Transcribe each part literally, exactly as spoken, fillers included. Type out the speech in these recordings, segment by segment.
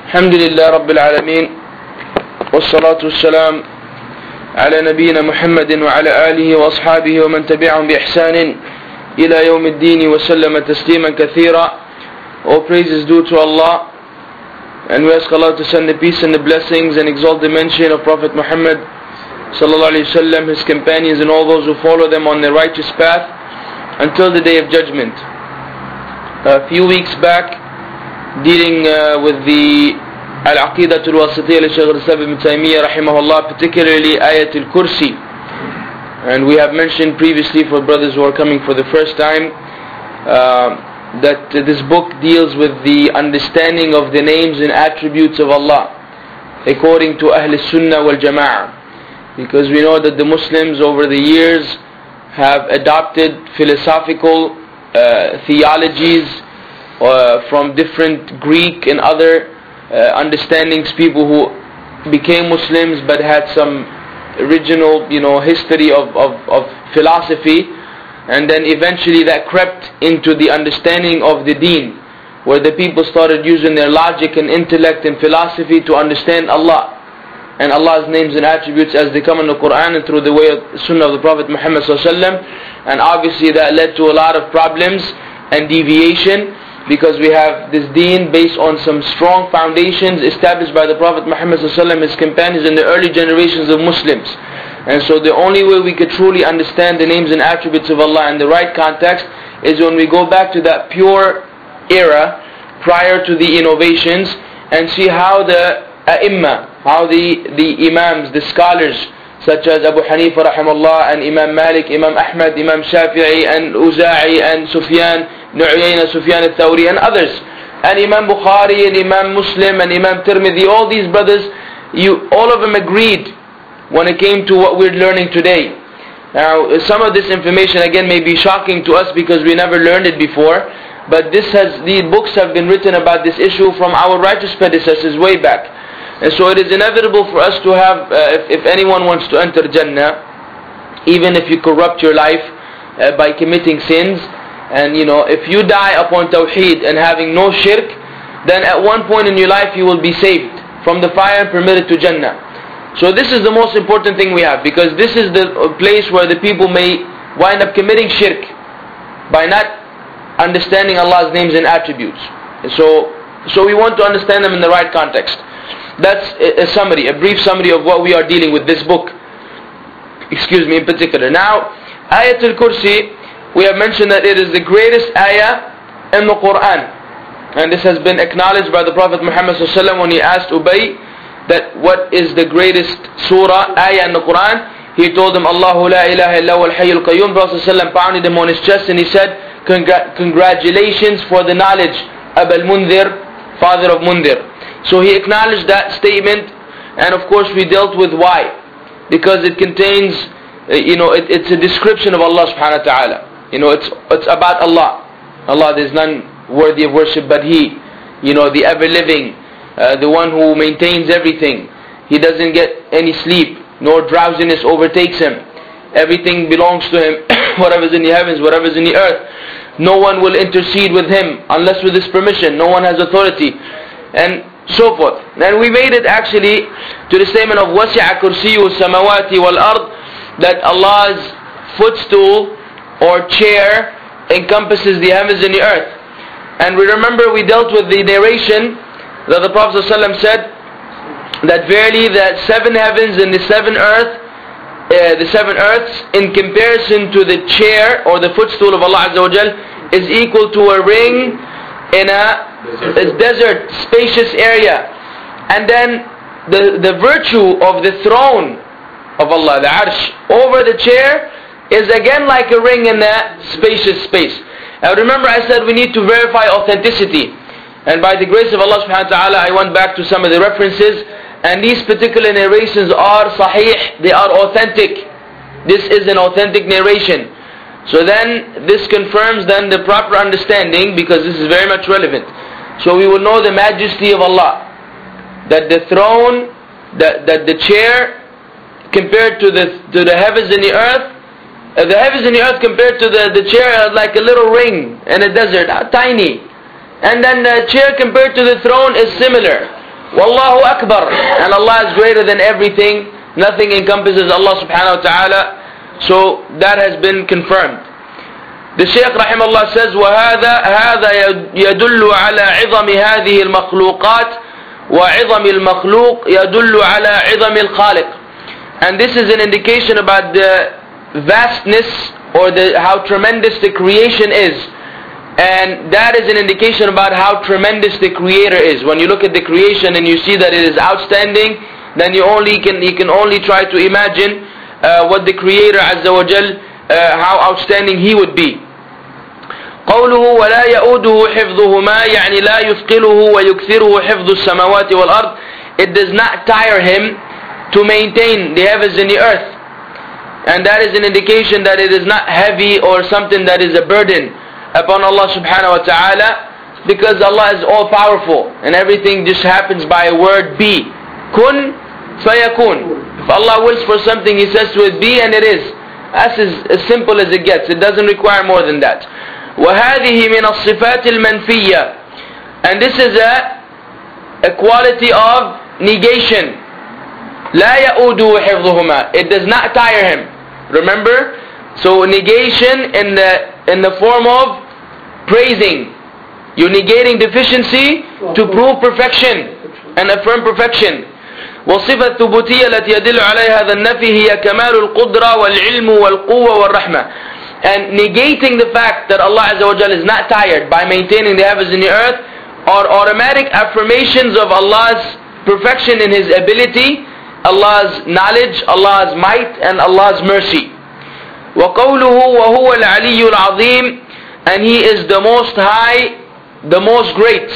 الحمد لله رب العالمين والصلاة والسلام على نبينا محمد وعلى آله وأصحابه ومن تبعهم بإحسان إلى يوم الدين وسلم تسليما كثيرا. All praise is due to Allah, and we ask Allah to send the peace and the blessings and exalt the mention of Prophet Muhammad sallallahu alaihi wasallam, his companions and all those who follow them on the righteous path until the day of judgment. A few weeks back, dealing uh, with the Al-Aqidah Al-Wasitiyya li Shaykh al-Islam ibn Taymiyyah rahimahullah, particularly Ayat al-Kursi. And we have mentioned previously, for brothers who are coming for the first time, uh, that uh, this book deals with the understanding of the names and attributes of Allah according to Ahl Sunnah wal Jama'ah. Because we know that the Muslims over the years have adopted philosophical uh, theologies uh, from different Greek and other uh, understandings, people who became Muslims but had some original, you know, history of, of, of philosophy, and then eventually that crept into the understanding of the deen, where the people started using their logic and intellect and philosophy to understand Allah and Allah's names and attributes as they come in the Quran and through the way of the Sunnah of the Prophet Muhammad sallallahu alaihi wasallam. And obviously that led to a lot of problems and deviation, because we have this deen based on some strong foundations established by the Prophet Muhammad sallallahu alaihi wasallam, his companions, and the early generations of Muslims. And so the only way we could truly understand the names and attributes of Allah in the right context is when we go back to that pure era prior to the innovations and see how the A'imma, how the, the Imams, the scholars such as Abu Hanifa rahimahullah, and Imam Malik, Imam Ahmad, Imam Shafi'i, and Uza'i, and Sufyan ibn Uyayna, Sufyan al-Thawri, and others, and Imam Bukhari, and Imam Muslim, and Imam Tirmidhi, all these brothers, you, all of them agreed when it came to what we're learning today. Now, some of this information again may be shocking to us because we never learned it before, but this has, these books have been written about this issue from our righteous predecessors way back. And so it is inevitable for us to have, uh, if, if anyone wants to enter Jannah, even if you corrupt your life uh, by committing sins, and you know, if you die upon Tawheed and having no shirk, then at one point in your life you will be saved from the fire and permitted to Jannah. So this is the most important thing we have, because this is the place where the people may wind up committing shirk by not understanding Allah's names and attributes. So, so we want to understand them in the right context. That's a, a summary, a brief summary of what we are dealing with this book. Excuse me, in particular. Now, Ayat al-Kursi, we have mentioned that it is the greatest ayah in the Quran. And this has been acknowledged by the Prophet Muhammad sallallahu alaihi wasallam when he asked Ubay that what is the greatest surah, ayah in the Quran. He told him, Allahu la ilaha illa huwal hayyul qayyum. Prophet sallallahu pounded him on his chest and he said, Congra- congratulations for the knowledge, Abul Mundhir, father of Mundhir. So he acknowledged that statement, and of course we dealt with why. Because it contains, uh, you know, it, it's a description of Allah subhanahu wa ta'ala. You know, it's, it's about Allah. Allah, there's none worthy of worship but He. You know, the ever-living, Uh, the one who maintains everything. He doesn't get any sleep, nor drowsiness overtakes him. Everything belongs to him, whatever's in the heavens, whatever's in the earth. No one will intercede with him unless with his permission. No one has authority, and so forth. And we made it actually to the statement of وَسِعَ كُرْسِيُّ السَّمَوَاتِ وَالْأَرْضِ, that Allah's footstool or chair encompasses the heavens and the earth. And we remember we dealt with the narration that the Prophet ﷺ said that verily the seven heavens and the seven earth, uh, the seven earths, in comparison to the chair or the footstool of Allah Azza wa Jal, is equal to a ring in a, a desert, spacious area. And then the, the virtue of the throne of Allah, the arsh, over the chair is again like a ring in that spacious space. Now remember I said we need to verify authenticity. And by the grace of Allah subhanahu wa ta'ala, I went back to some of the references, and these particular narrations are sahih, they are authentic. This is an authentic narration. So then this confirms then the proper understanding, because this is very much relevant. So we will know the majesty of Allah, that the throne, that, that the chair compared to the, to the heavens and the earth, uh, the heavens and the earth compared to the, the chair are like a little ring in a desert, uh, tiny. And then the chair compared to the throne is similar. Wallahu Akbar, and Allah is greater than everything. Nothing encompasses Allah subhanahu wa ta'ala. So that has been confirmed. The Shaykh rahimahullah says, وَهَذَا هَذَا يَدُلُّ عَلَى عِظَمِ هَذِهِ الْمَخْلُوقَاتِ وَعِظَمِ الْمَخْلُوقِ يَدُلُّ عَلى عِظَمِ الْخَالِقِ. And this is an indication about the vastness or the, how tremendous the creation is. And that is an indication about how tremendous the Creator is. When you look at the creation and you see that it is outstanding, then you only can you can only try to imagine uh, what the Creator Azza wa Jal, uh, how outstanding He would be. قوله ولا يؤوده حفظهما يعني لا يثقله ويكثره حفظ السماوات والأرض. It does not tire Him to maintain the heavens and the earth. And that is an indication that it is not heavy or something that is a burden upon Allah subhanahu wa ta'ala, because Allah is all powerful and everything just happens by a word, be. Kun fayakun. If Allah wills for something, He says to it, be, and it is. That's as, as simple as it gets. It doesn't require more than that. وَهَذِهِ مِنَ الصِّفَاتِ الْمَنْفِيَّةِ. And this is a, a quality of negation. لَا يَؤُودُهُ حِفْظُهُمَا. It does not tire Him. Remember? So negation in the in the form of praising. You're negating deficiency to prove perfection and affirm perfection. وصفة الثبوتية التي يدل عليها هذا النفي هي كمال القدرة والعلم والقوة والرحمة. And negating the fact that Allah Azza wa Jal is not tired by maintaining the heavens and the earth are automatic affirmations of Allah's perfection in His ability, Allah's knowledge, Allah's might, and Allah's mercy. وَقَوْلُهُ وَهُوَ الْعَلِيُّ الْعَظِيمُ. And He is the most high, the most great.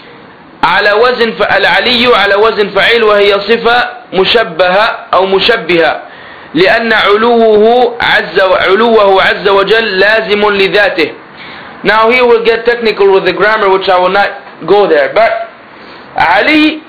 على وزن العلي على وزن فعيل وهي صفة مشبهة أو مشبهة لأن علوه عز علوه عز وجل لازم لذاته. Now here we'll get technical with the grammar, which I will not go there. But Ali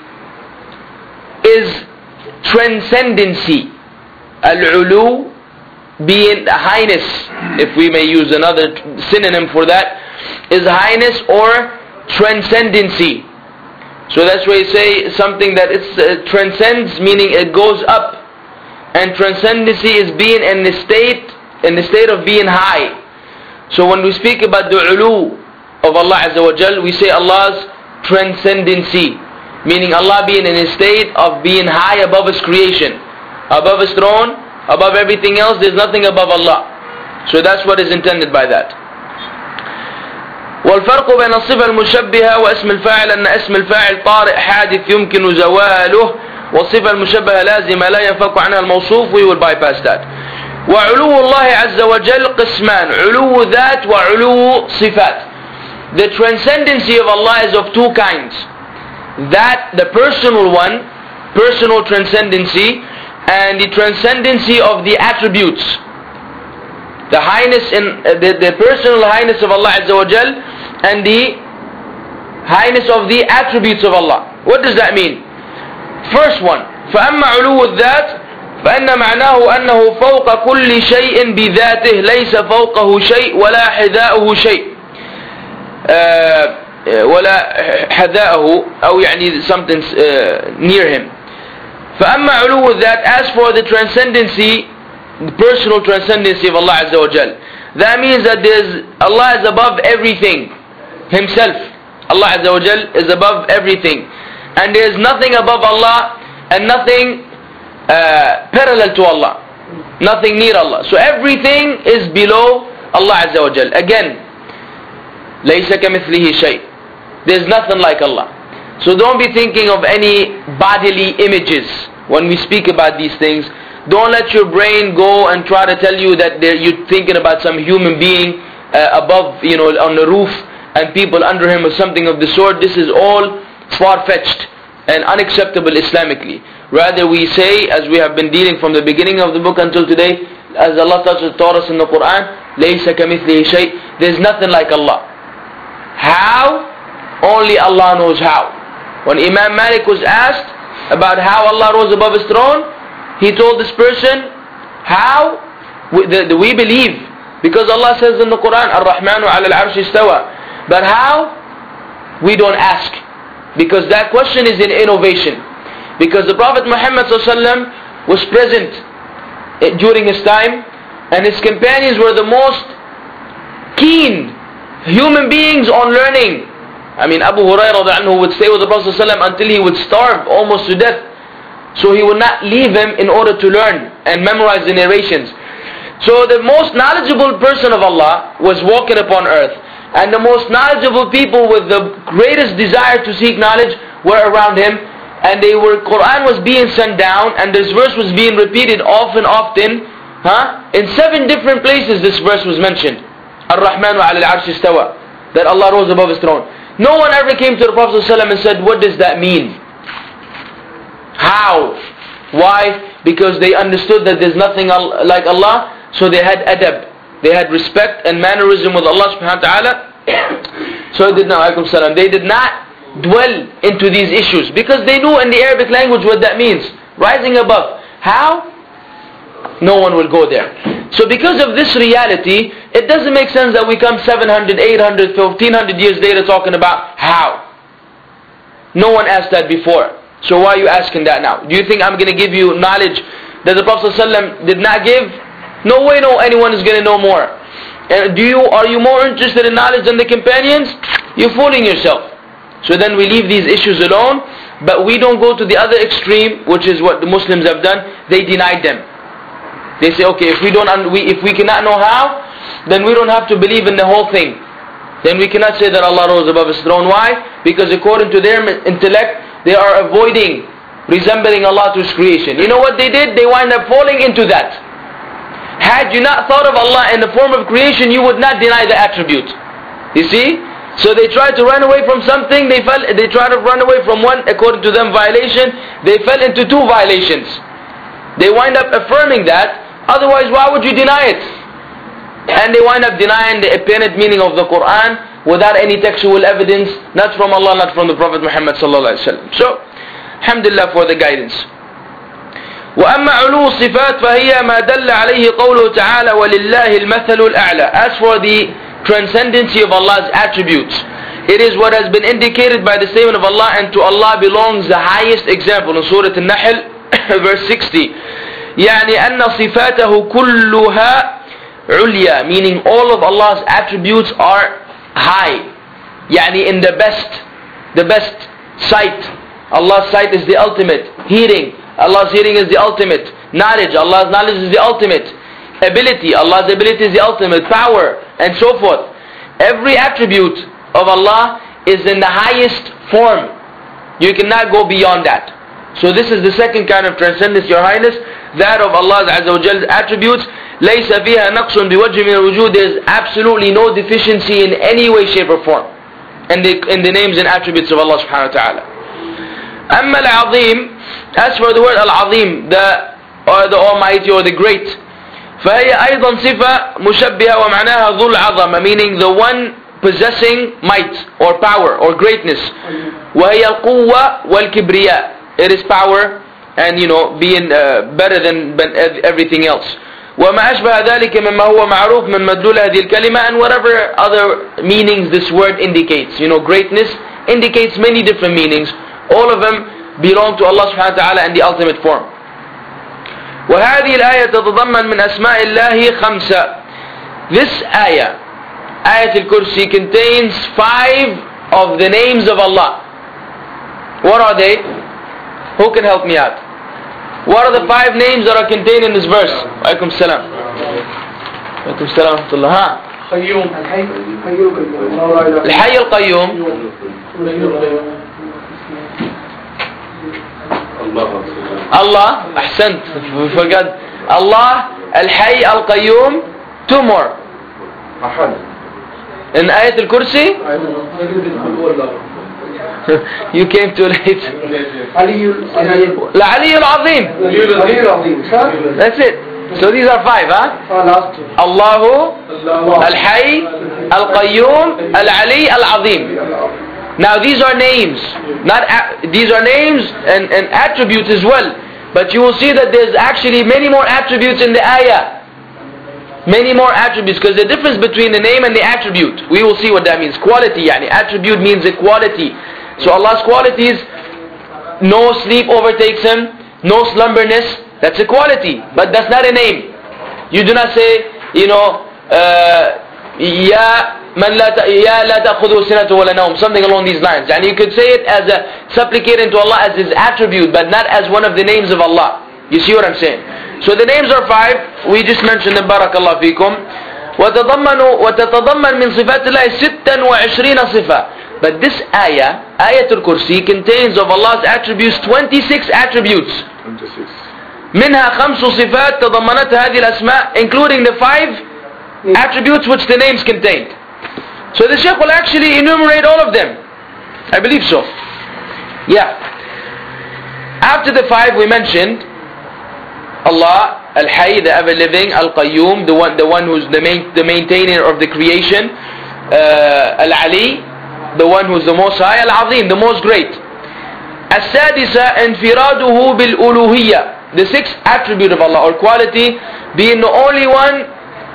is transcendency. Al-ulu being highness, if we may use another synonym for that, is highness or transcendency. So that's why you say something that it's, uh, transcends, meaning it goes up. And transcendency is being in the state, in the state of being high. So when we speak about the ulu of Allah Azza wa Jal, we say Allah's transcendency, meaning Allah being in a state of being high above His creation, above His throne, above everything else. There's nothing above Allah. So that's what is intended by that. والفرق بين الصفة المشبهة واسم الفاعل أن اسم الفاعل طارئ حادث يمكن زواله والصفة المشبهة لازمة لا ينفك عنها الموصوف. We will bypass that. وعلو الله عز وجل قسمان علو ذات وعلو صفات. The transcendency of Allah is of two kinds. That the personal one, personal transcendency, and the transcendency of the attributes. The highness in uh, the, the personal highness of Allah Azza wa Jal and the highness of the attributes of Allah. What does that mean? First one, فأما علو الذات فإن معناه أنه فوق كل شيء بذاته ليس فوقه شيء ولا حذاؤه شيء ولا حذاؤه أو يعني something uh, near him. فأما علو الذات, as for the transcendency, the personal transcendency of Allah Azza wa Jal, that means that there's, Allah is above everything Himself. Allah Azza wa Jal is above everything, and there is nothing above Allah and nothing uh, parallel to Allah, nothing near Allah. So everything is below Allah Azza wa Jal. Again, لَيْسَ كَمِثْلِهِ شَيْءٍ. There's nothing like Allah. So don't be thinking of any bodily images when we speak about these things. Don't let your brain go and try to tell you that you're thinking about some human being uh, above, you know, on the roof and people under him or something of the sort. This is all far-fetched and unacceptable Islamically. Rather we say, as we have been dealing from the beginning of the book until today, as Allah taught us in the Quran, لَيْسَ كَمِثْلِهِ شَيْءٍ. There's nothing like Allah. How? Only Allah knows how. When Imam Malik was asked about how Allah rose above His throne, he told this person, how? We, the, the, we believe, because Allah says in the Quran, Ar-Rahmanu ala al-Arsh istawa. But how? We don't ask. Because that question is an innovation. Because the Prophet Muhammad ﷺ was present during his time, and his companions were the most keen human beings on learning. I mean, Abu Hurairah would stay with the Prophet ﷺ until he would starve almost to death. So he would not leave him in order to learn and memorize the narrations. So the most knowledgeable person of Allah was walking upon earth. And the most knowledgeable people with the greatest desire to seek knowledge were around him. And they were, Quran was being sent down, and this verse was being repeated often, often. Huh? In seven different places this verse was mentioned. Ar-Rahmanu ala al-Arsh istawa. That Allah rose above his throne. No one ever came to the Prophet ﷺ and said, what does that mean? How? Why? Because they understood that there's nothing like Allah, so they had adab. They had respect and mannerism with Allah subhanahu wa ta'ala. So they did not, salam. They did not dwell into these issues because they knew in the Arabic language what that means. Rising above. How? No one will go there. So because of this reality, it doesn't make sense that we come seven hundred, eight hundred, fifteen hundred years later talking about how. No one asked that before. So why are you asking that now? Do you think I'm going to give you knowledge that the Prophet ﷺ did not give? No way no anyone is going to know more. And do you, are you more interested in knowledge than the companions? You're fooling yourself. So then we leave these issues alone, but we don't go to the other extreme, which is what the Muslims have done. They denied them. They say, okay, if we don't, we, if we cannot know how, then we don't have to believe in the whole thing. Then we cannot say that Allah rose above His throne. Why? Because according to their intellect, they are avoiding resembling Allah to His creation. You know what they did? They wind up falling into that. Had you not thought of Allah in the form of creation, you would not deny the attribute. You see? So they tried to run away from something, they fell, they tried to run away from one, according to them, violation. They fell into two violations. They wind up affirming that. Otherwise, why would you deny it? And they wind up denying the apparent meaning of the Quran without any textual evidence, not from Allah, not from the Prophet Muhammad sallallahu alaihi wasallam. So, alhamdulillah for the guidance. وأما علو الصفات فهي ما دل عليه قوله تعالى ولله المثل الأعلى. As for the transcendency of Allah's attributes, it is what has been indicated by the statement of Allah, and to Allah belongs the highest example in Surah An-Nahl verse sixty. يعني أن صفاته كلها عليا, meaning all of Allah's attributes are high. يعني in the best, the best sight. Allah's sight is the ultimate. Hearing, Allah's hearing is the ultimate. Knowledge, Allah's knowledge is the ultimate. Ability, Allah's ability is the ultimate. Power, and so forth. Every attribute of Allah is in the highest form. You cannot go beyond that. So this is the second kind of transcendence, Your Highness, that of Allah's Azza wa Jall's attributes. لَيْسَ فِيهَا نَقْصٌ بِوَجْهٍ مِنَ الْوُجُودِ. There is absolutely no deficiency in any way, shape or form in the, in the names and attributes of Allah subhanahu wa ta'ala. أَمَّا الْعَظِيمُ. As for the word Al-Azim, the, or the Almighty or the Great, فَهِيَ أَيْضًا صِفَةٌ مُشَبِّهَةٌ وَمَعْنَاهَا ذُو الْعَظَمَةِ, meaning the one possessing might or power or greatness. وَهِيَ الْقُوَّةُ وَالْكِبْرِيَاءُ. It is power and, you know, being uh, better than, than everything else. وَمَا أَشْبَهَ ذَلِكَ مِمَّا هُوَ مَعْرُوفٌ مِنْ مَدْلُولِ هَذِهِ الْكَلِمَةِ. And whatever other meanings this word indicates. You know, greatness indicates many different meanings. All of them belong to Allah subhanahu wa ta'ala in the ultimate form. وهذه الآية تتضمن من أسماء الله خمسة. This ayah, Ayat al-Kursi, contains five of the names of Allah. What are they? Who can help me out? What are the five names that are contained in this verse? Alaikum salam. Alaikum salam wa rahmatullah. Ha? Qayyum. Al-Hayy al-Qayyum. Allah. Ahsant. We forgot. Allah. Al-Hayy al-Qayyum. Two more. In Ayat al-Kursi? You came too late. العلي العظيم. That's it. So these are five, huh? Allahu, Al-Hayy, Al-Qayyum, Al-Ali, Al-Azim. Now these are names. Not these are names and, and attributes as well. But you will see that there's actually many more attributes in the ayah. Many more attributes, because the difference between the name and the attribute, we will see what that means. Quality, yani attribute means a quality. So Allah's qualities, no sleep overtakes Him, no slumberness, that's a quality, but that's not a name. You do not say, you know, Ya man la ya la ta'khudhu sinatu wa la nawm, something along these lines. And you could say it as a supplicating to Allah as His attribute, but not as one of the names of Allah. You see what I'm saying? So the names are five. We just mentioned them. Barakallahu fikum. وتضمن وتتضمن من صفات الله ستة وعشرين صفة. But this ayah, Ayatul Kursi, contains of Allah's attributes twenty-six attributes. twenty-six. منها خمس صفات تضمنتها هذه الأسماء, including the five attributes which the names contained. So the Shaykh will actually enumerate all of them. I believe so. Yeah. After the five we mentioned, Allah, Al-Hayy, the ever-living, Al-Qayyum, the one, the one who's the main, the maintainer of the creation, uh, Al-Ali, the one who's the most high, Al-Azim, the most great. As-Sadisa infiraduhu bil-uluhiyya, the sixth attribute of Allah or quality, being the only one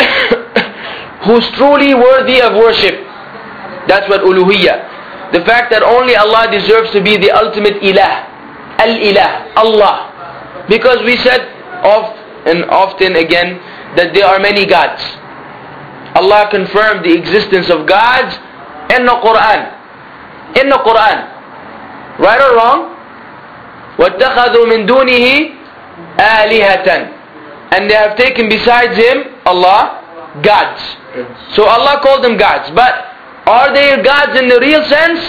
who's truly worthy of worship. That's what uluhiyya. The fact that only Allah deserves to be the ultimate ilah. Al-ilah, Allah. Because we said of and often again that there are many gods. Allah confirmed the existence of gods in the Quran. In the Quran. Right or wrong? وَاتَّخَذُوا مِن دُونِهِ آلِهَةً. And they have taken besides Him, Allah, gods. So Allah called them gods. But are they gods in the real sense?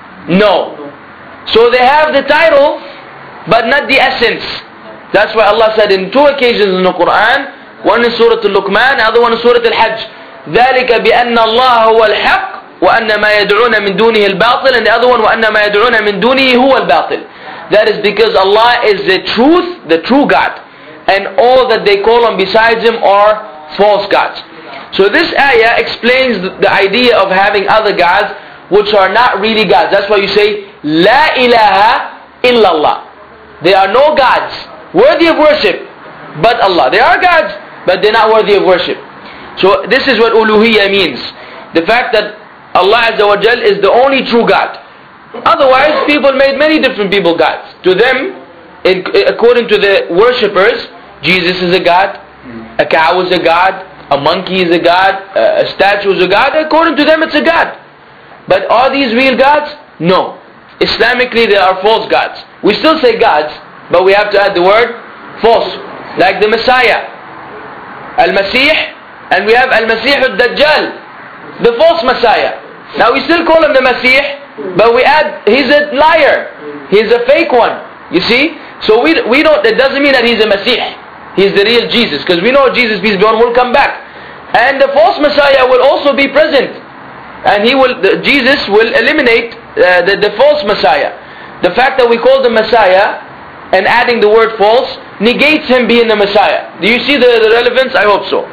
No. So they have the title, but not the essence. That's why Allah said in two occasions in the Quran, one in Surah Al-Luqman, the other one in Surah Al-Hajj, ذَلِكَ بِأَنَّ اللَّهَ هُوَ الْحَقِّ وَأَنَّ مَا يَدْعُونَ مِن دُونِهِ الْبَاطِلِ, and the other one, وَأَنَّ مَا يَدْعُونَ مِن دُونِهِ هُوَ الْبَاطِلِ. That is because Allah is the truth, the true God, and all that they call on besides Him are false gods. So this ayah explains the idea of having other gods which are not really gods. That's why you say, La ilaha illallah. There are no gods worthy of worship but Allah. There are gods, but they're not worthy of worship. So this is what uluhiyya means. The fact that Allah Azza wa Jal is the only true God. Otherwise, people made many different people gods. To them, in, according to the worshippers, Jesus is a god, a cow is a god, a monkey is a god, a statue is a god. According to them, it's a god. But are these real gods? No. Islamically, they are false gods. We still say gods, but we have to add the word false. Like the Messiah, Al-Masih, and we have Al-Masih Al-Dajjal, the false Messiah. Now we still call him the Masih, but we add, he's a liar. He's a fake one. You see? So we we don't, that doesn't mean that he's a Masih. He's the real Jesus. Because we know Jesus, peace be on him, will come back. And the false Messiah will also be present. And he will, the, Jesus will eliminate uh, the, the false Messiah. The fact that we call the Messiah and adding the word false negates him being the Messiah. Do you see the, the relevance? I hope so.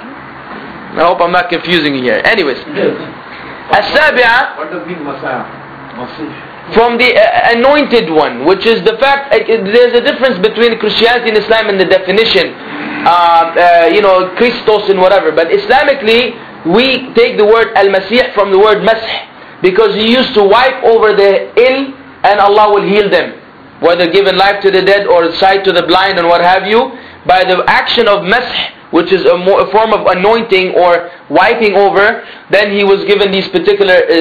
I hope I'm not confusing you here. Anyways. As-Sabi'a. What does mean Messiah? Masih. From the uh, anointed one, which is the fact, uh, there's a difference between Christianity and Islam in the definition. Uh, uh, you know, Christos and whatever. But Islamically, we take the word Al-Masih from the word Masih. Because he used to wipe over the ill and Allah will heal them. Whether giving life to the dead or sight to the blind and what have you. By the action of Masih, which is a, mo- a form of anointing or wiping over, then he was given these particular uh,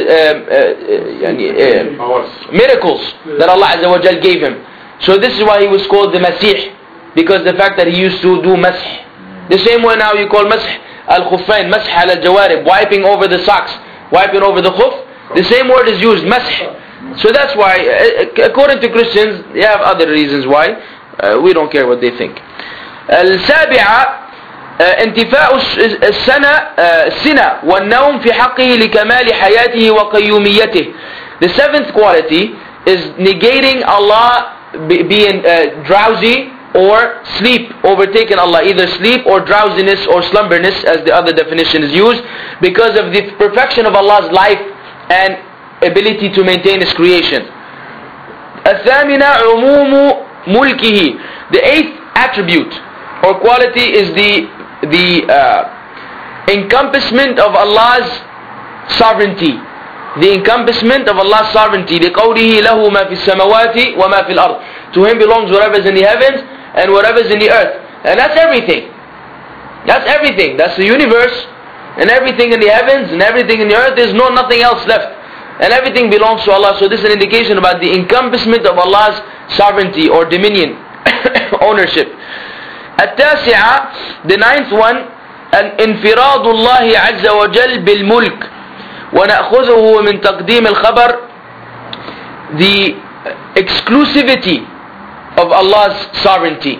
uh, uh, uh, miracles that Allah Azza wa Jal gave him. So this is why he was called the Masih, because the fact that he used to do Masih. The same way now you call Masih al-Khuffain, Masih al-Jawarib, wiping over the socks, wiping over the khuf. The same word is used, Masih. So that's why, uh, according to Christians, they have other reasons why. Uh, we don't care what they think. السابعة انتفاء السنة السنة والنوم في حقه لكمال حياته وقيوميته. The seventh quality is negating Allah being uh, drowsy or sleep, overtaking Allah, either sleep or drowsiness or slumberness as the other definition is used, because of the perfection of Allah's life and ability to maintain His creation. الثامنة عموم ملكه. The eighth attribute or quality is the the uh, encompassment of Allah's sovereignty. the encompassment of Allah's sovereignty. لِقَوْلِهِ لَهُ مَا فِي السَّمَوَاتِ وَمَا فِي الْأَرْضِ. To Him belongs whatever is in the heavens and whatever is in the earth. And that's everything. That's everything. That's the universe, and everything in the heavens and everything in the earth. There's no nothing else left. And everything belongs to Allah. So this is an indication about the encompassment of Allah's sovereignty or dominion, ownership. التاسعة, the ninth one, انفراد الله عز وجل بالملك ونأخذه من تقديم الخبر, the exclusivity of Allah's sovereignty.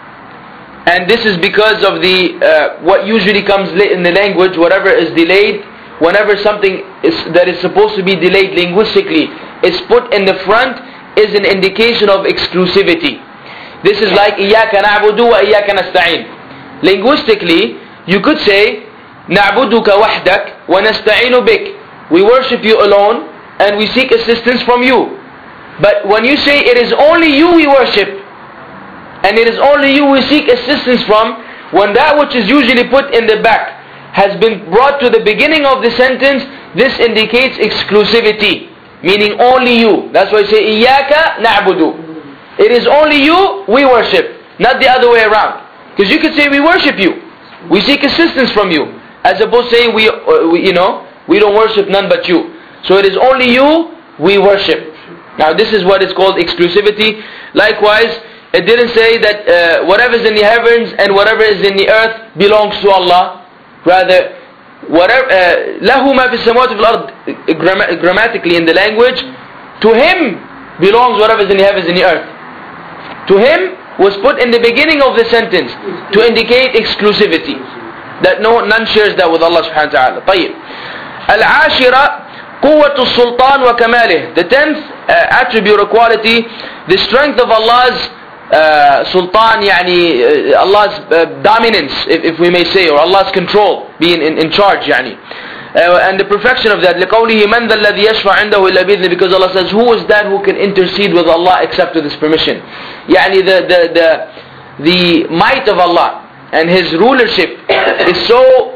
And this is because of the uh, what usually comes in the language, whatever is delayed, whenever something is, that is supposed to be delayed linguistically is put in the front, is an indication of exclusivity. This is like إياك نعبد وإياك نستعين. Linguistically, you could say نعبدك وحدك ونستعين بك. We worship you alone and we seek assistance from you. But when you say it is only you we worship and it is only you we seek assistance from, when that which is usually put in the back has been brought to the beginning of the sentence, this indicates exclusivity, meaning only you. That's why I say إياك نعبد. It is only you we worship, not the other way around. Because you could say we worship you, we seek assistance from you, as opposed to saying we, uh, we, you know, we don't worship none but you. So it is only you we worship. Now this is what is called exclusivity. Likewise, it didn't say that uh, whatever is in the heavens and whatever is in the earth belongs to Allah. Rather, whatever له ما في السماوات وفي الأرض, grammatically in the language, to Him belongs whatever is in the heavens and the earth. To Him was put in the beginning of the sentence to indicate exclusivity, that no none shares that with Allah subhanahu wa ta'ala. طيب. العاشرة قوة السلطان وكماله. The tenth uh, attribute or quality, the strength of Allah's uh, sultan, يعني uh, Allah's uh, dominance, if, if we may say, or Allah's control, being in, in charge, يعني. Uh, and the perfection of that. لقوله من ذا الذي يشفع عنده إلا بإذنه, because Allah says, who is that who can intercede with Allah except with His permission? يعني the the the the might of Allah and His rulership is so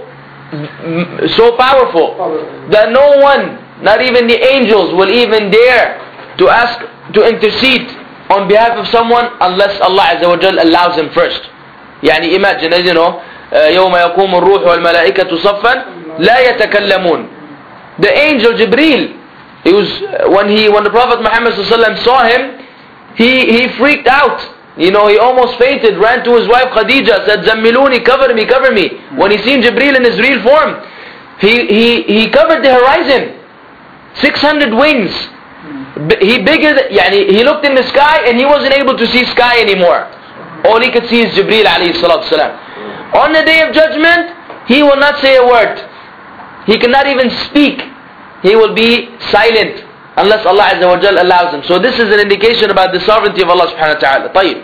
so powerful that no one, not even the angels, will even dare to ask to intercede on behalf of someone unless Allah Azza wa Jal allows him first. يعني imagine, as you know, يوم يقوم الروح والملائكة صفا لا يتكلمون. The angel Jibreel, he was when he when the Prophet Muhammad sallallahu alaihi wasallam saw him, he he freaked out. You know, he almost fainted, ran to his wife Khadija, said, Zammiluni, cover me, cover me. When he seen Jibreel in his real form, he, he, he covered the horizon. six hundred wings. He bigger, than, yani, he looked in the sky and he wasn't able to see sky anymore. All he could see is Jibreel alayhi salatu salam. On the day of judgment, he will not say a word. He cannot even speak. He will be silent unless Allah Azza wa Jal allows him. So this is an indication about the sovereignty of Allah subhanahu wa ta'ala. طيب.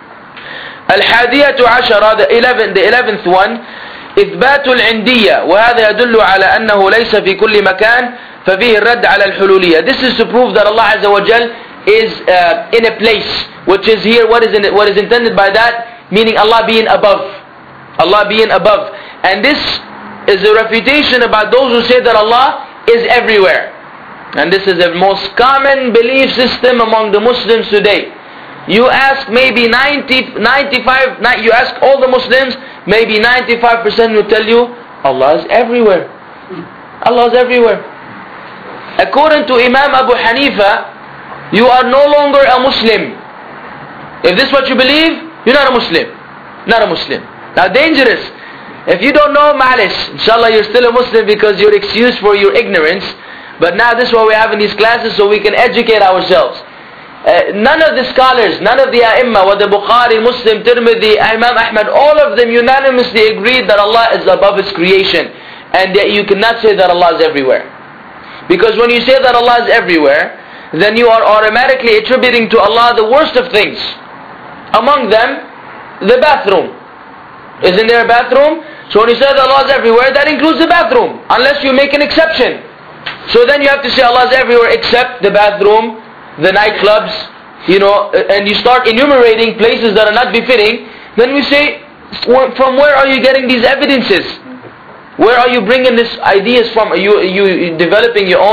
الحادية عشرة, the eleventh, the eleventh one, إثبات العندية, وهذا يدل على أنه ليس في كل مكان ففيه الرد على الحلولية. This is to prove that Allah Azza wa Jal is uh, in a place, which is here, what is, in, what is intended by that, meaning Allah being above. Allah being above. And this is a refutation about those who say that Allah is everywhere. And this is the most common belief system among the Muslims today. You ask maybe ninety, ninety-five, you ask all the Muslims, maybe ninety-five percent will tell you, Allah is everywhere. Allah is everywhere. According to Imam Abu Hanifa, you are no longer a Muslim. If this is what you believe, you're not a Muslim. Not a Muslim. Now dangerous. If you don't know, ma'alish, inshallah you're still a Muslim because you're excused for your ignorance. But now this is what we have in these classes so we can educate ourselves. Uh, none of the scholars, none of the A'imma, whether Bukhari, Muslim, Tirmidhi, Imam Ahmad, all of them unanimously agreed that Allah is above His creation. And that you cannot say that Allah is everywhere. Because when you say that Allah is everywhere, then you are automatically attributing to Allah the worst of things. Among them, the bathroom. Isn't there a bathroom? So when you say that Allah is everywhere, that includes the bathroom. Unless you make an exception. So then you have to say Allah is everywhere except the bathroom, the nightclubs, you know, and you start enumerating places that are not befitting. Then we say, from where are you getting these evidences? Where are you bringing these ideas from? Are you, are you developing your own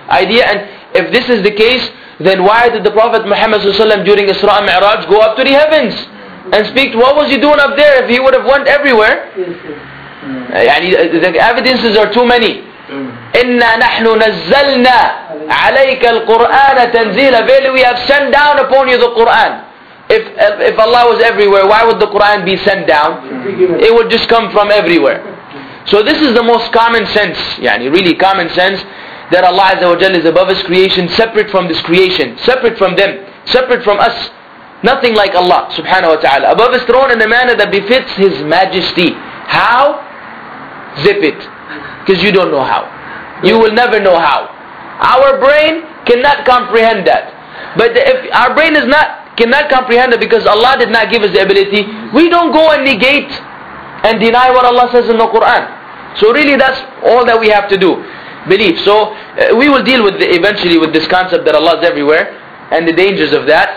idea. And if this is the case, then why did the Prophet Muhammad ﷺ during Isra and Mi'raj go up to the heavens and speak? What was he doing up there if he would have went everywhere? يعني the evidences are too many. إِنَّا نَحْنُ نَزَّلْنَا عَلَيْكَ الْقُرْآنَ تَنزِيلًا. Verily we have sent down upon you the Qur'an. If, if Allah was everywhere, why would the Qur'an be sent down? It would just come from everywhere. So this is the most common sense, yani really common sense, that Allah Azza wa Jalla is above His creation, separate from this creation, separate from them, separate from us. Nothing like Allah subhanahu wa ta'ala. Above His throne in a manner that befits His majesty. How? Zip it. Because you don't know how. You will never know how. Our brain cannot comprehend that. But if our brain is not cannot comprehend it because Allah did not give us the ability, we don't go and negate and deny what Allah says in the Quran. So really that's all that we have to do. Believe. So uh, we will deal with the, eventually with this concept that Allah is everywhere and the dangers of that.